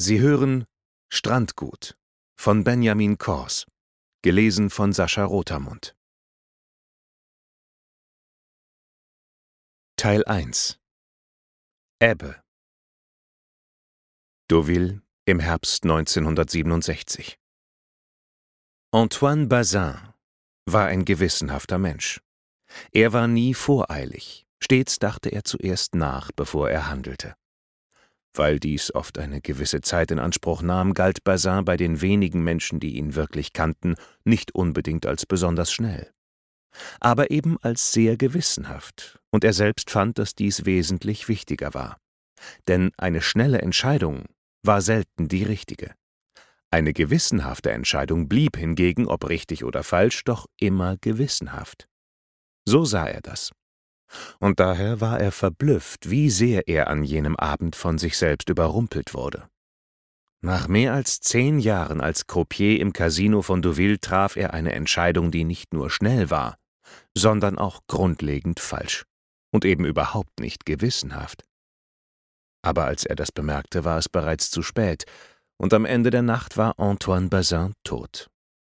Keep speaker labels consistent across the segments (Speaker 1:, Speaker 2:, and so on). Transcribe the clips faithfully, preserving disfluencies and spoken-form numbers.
Speaker 1: Sie hören Strandgut von Benjamin Kors, gelesen von Sascha Rotermund. Teil eins. Ebbe. Deauville im Herbst neunzehnhundertsiebenundsechzig. Antoine Bazin war ein gewissenhafter Mensch. Er war nie voreilig, stets dachte er zuerst nach, bevor er handelte. Weil dies oft eine gewisse Zeit in Anspruch nahm, galt Bazin bei den wenigen Menschen, die ihn wirklich kannten, nicht unbedingt als besonders schnell, aber eben als sehr gewissenhaft, und er selbst fand, dass dies wesentlich wichtiger war. Denn eine schnelle Entscheidung war selten die richtige. Eine gewissenhafte Entscheidung blieb hingegen, ob richtig oder falsch, doch immer gewissenhaft. So sah er das. Und daher war er verblüfft, wie sehr er an jenem Abend von sich selbst überrumpelt wurde. Nach mehr als zehn Jahren als Croupier im Casino von Deauville traf er eine Entscheidung, die nicht nur schnell war, sondern auch grundlegend falsch und eben überhaupt nicht gewissenhaft. Aber als er das bemerkte, war es bereits zu spät, und am Ende der Nacht war Antoine Bazin tot.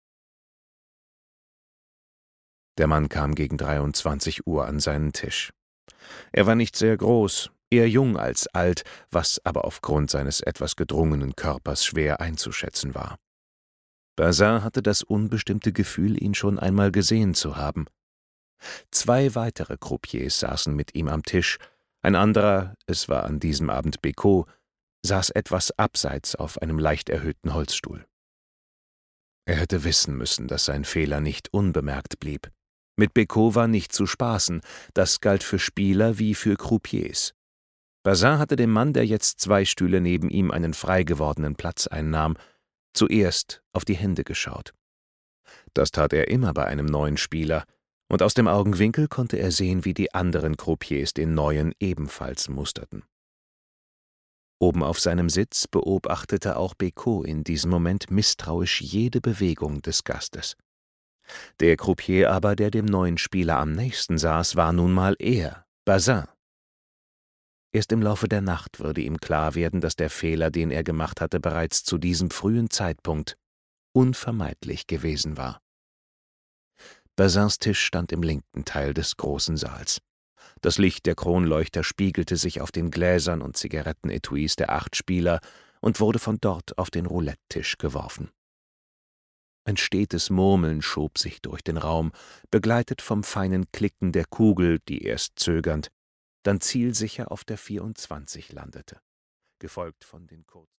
Speaker 1: Der Mann kam gegen dreiundzwanzig Uhr an seinen Tisch. Er war nicht sehr groß, eher jung als alt, was aber aufgrund seines etwas gedrungenen Körpers schwer einzuschätzen war. Bazin hatte das unbestimmte Gefühl, ihn schon einmal gesehen zu haben. Zwei weitere Croupiers saßen mit ihm am Tisch, ein anderer, es war an diesem Abend Bécaud, saß etwas abseits auf einem leicht erhöhten Holzstuhl. Er hätte wissen müssen, dass sein Fehler nicht unbemerkt blieb. Mit Bécaud war nicht zu spaßen, das galt für Spieler wie für Croupiers. Bazin hatte dem Mann, der jetzt zwei Stühle neben ihm einen frei gewordenen Platz einnahm, zuerst auf die Hände geschaut. Das tat er immer bei einem neuen Spieler, und aus dem Augenwinkel konnte er sehen, wie die anderen Croupiers den Neuen ebenfalls musterten. Oben auf seinem Sitz beobachtete auch Bécaud in diesem Moment misstrauisch jede Bewegung des Gastes. Der Croupier aber, der dem neuen Spieler am nächsten saß, war nun mal er, Bazin. Erst im Laufe der Nacht würde ihm klar werden, dass der Fehler, den er gemacht hatte, bereits zu diesem frühen Zeitpunkt unvermeidlich gewesen war. Bazins Tisch stand im linken Teil des großen Saals. Das Licht der Kronleuchter spiegelte sich auf den Gläsern und Zigarettenetuis der acht Spieler und wurde von dort auf den Roulette-Tisch geworfen. Ein stetes Murmeln schob sich durch den Raum, begleitet vom feinen Klicken der Kugel, die erst zögernd, dann zielsicher auf der vierundzwanzig landete, gefolgt von den kurzen